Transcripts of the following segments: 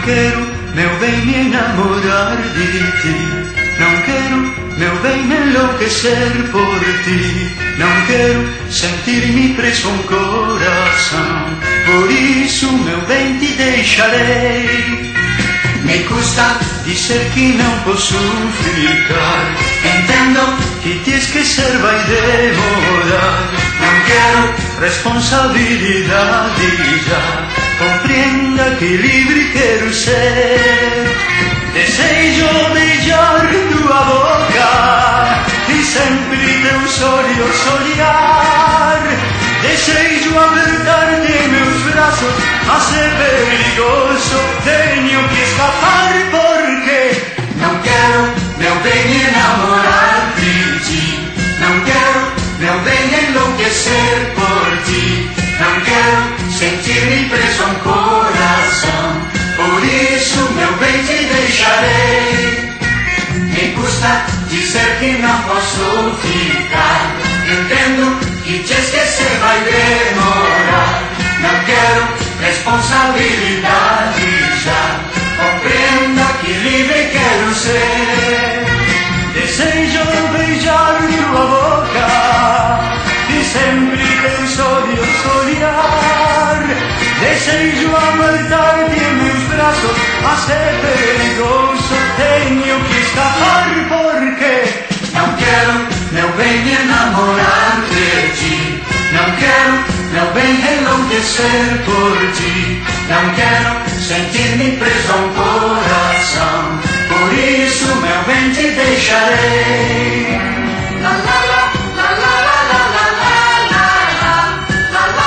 quero, meu bem, me enamorar de ti. Não quero, meu bem, me enlouquecer por ti. Não quero sentir-me preso a um coração. Por isso, meu bem, te deixarei. Me custa dizer que não posso ficar. Entendo que te esquecer vai demorar. Não quero responsabilidade já. Compreenda que livre quero ser. Desejo beijar tua boca e sempre teus olhos olhar. Desejo apertar-te em meus braços, mas é perigoso, tenho que escapar porque não quero, meu bem, me enamorar de ti. Não quero, meu bem, enlouquecer por ti. Não quero sentir-me preso a um coração. Por isso, meu bem, te deixarei. Me custa dizer que não posso ficar. Entendo que te esquecer vai demorar. Não quero responsabilidade já. Compreenda que livre quero ser. Desejo beijar tua boca e sempre teus olhos olhar. Desejo apertar-te em meus braços, mas é perigoso, tenho que escapar porque não quero, meu bem, me enamorar de ti. Não quero, meu bem, enlouquecer por ti. Não quero sentir-me preso a um coração. Por isso, meu bem, te deixarei. La, la, la, la, la, la, la, la, la, la, la,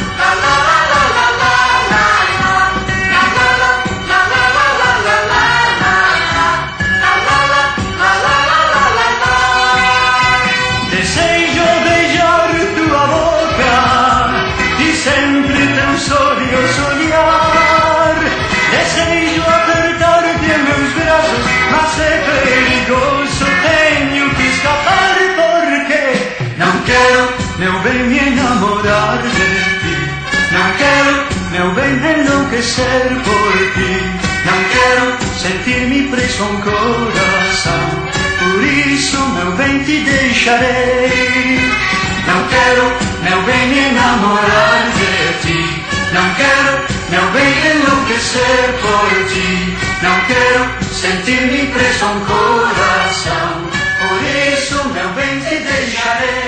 mas é perigoso, tenho que escapar porque não quero, meu bem, me enamorar de ti. Não quero, meu bem, enlouquecer por ti. Não quero sentir-me preso a um coração. Por isso, meu bem, te deixarei. Não quero, meu bem, me enamorar de ti. Não quero, meu bem, enlouquecer por ti. Não quero sentir-me preso a um coração. Por isso, meu bem, te deixarei.